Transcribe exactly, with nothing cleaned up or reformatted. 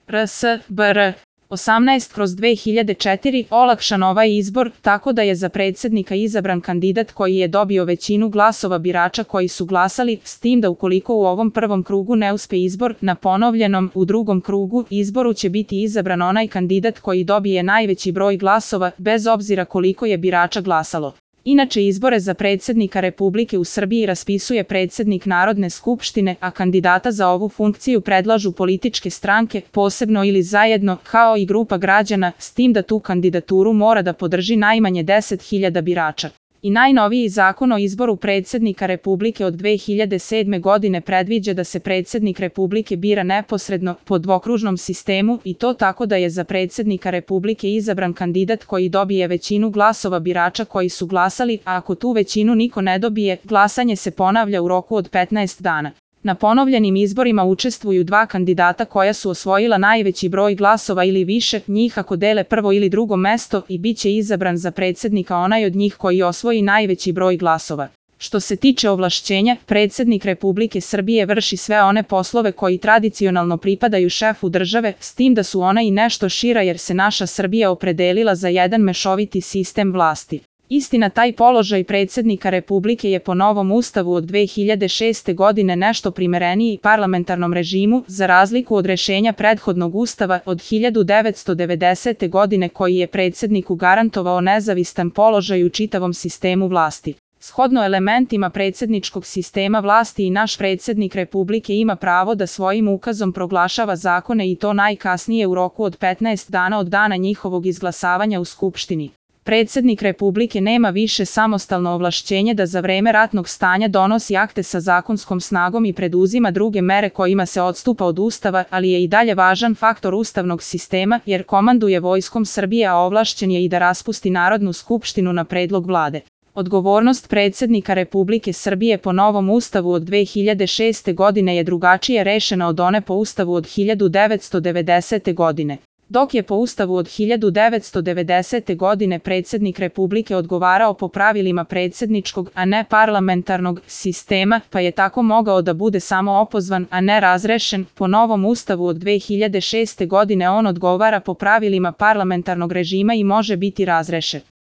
R S B R osamnaest kroz dve hiljade četiri olakšan ovaj izbor tako da je za predsjednika izabran kandidat koji je dobio većinu glasova birača koji su glasali, s tim da ukoliko u ovom prvom krugu ne uspe izbor, na ponovljenom u drugom krugu izboru će biti izabran onaj kandidat koji dobije najveći broj glasova, bez obzira koliko je birača glasalo. Inače, izbore za predsjednika Republike u Srbiji raspisuje predsjednik Narodne skupštine, a kandidata za ovu funkciju predlažu političke stranke, posebno ili zajedno, kao i grupa građana, s tim da tu kandidaturu mora da podrži najmanje deset hiljada birača. I najnoviji zakon o izboru predsjednika Republike od dve hiljade sedme. godine predviđa da se predsjednik Republike bira neposredno, po dvokružnom sistemu, i to tako da je za predsjednika Republike izabran kandidat koji dobije većinu glasova birača koji su glasali, a ako tu većinu niko ne dobije, glasanje se ponavlja u roku od petnaest dana. Na ponovljenim izborima učestvuju dva kandidata koja su osvojila najveći broj glasova ili više njih ako dele prvo ili drugo mesto i bit će izabran za predsjednika onaj od njih koji osvoji najveći broj glasova. Što se tiče ovlašćenja, predsjednik Republike Srbije vrši sve one poslove koji tradicionalno pripadaju šefu države, s tim da su ona i nešto šira jer se naša Srbija opredelila za jedan mešoviti sistem vlasti. Istina, taj položaj predsjednika Republike je po novom ustavu od dve hiljade šeste. godine nešto primereniji parlamentarnom režimu, za razliku od rešenja prethodnog ustava od hiljadu devetsto devedesete. godine koji je predsjedniku garantovao nezavistan položaj u čitavom sistemu vlasti. Shodno elementima predsjedničkog sistema vlasti i naš predsjednik Republike ima pravo da svojim ukazom proglašava zakone i to najkasnije u roku od petnaest dana od dana njihovog izglasavanja u Skupštini. Predsjednik Republike nema više samostalno ovlašćenje da za vreme ratnog stanja donosi akte sa zakonskom snagom i preduzima druge mere kojima se odstupa od Ustava, ali je i dalje važan faktor ustavnog sistema jer komanduje Vojskom Srbije, a ovlašćen je i da raspusti Narodnu skupštinu na predlog vlade. Odgovornost predsjednika Republike Srbije po novom ustavu od dve hiljade šeste. godine je drugačije rešena od one po ustavu od hiljadu devetsto devedesete. godine. Dok je po ustavu od hiljadu devetsto devedesete. godine predsjednik Republike odgovarao po pravilima predsjedničkog, a ne parlamentarnog sistema, pa je tako mogao da bude samo opozvan, a ne razrešen, po novom ustavu od dve hiljade šeste. godine on odgovara po pravilima parlamentarnog režima i može biti razrešen.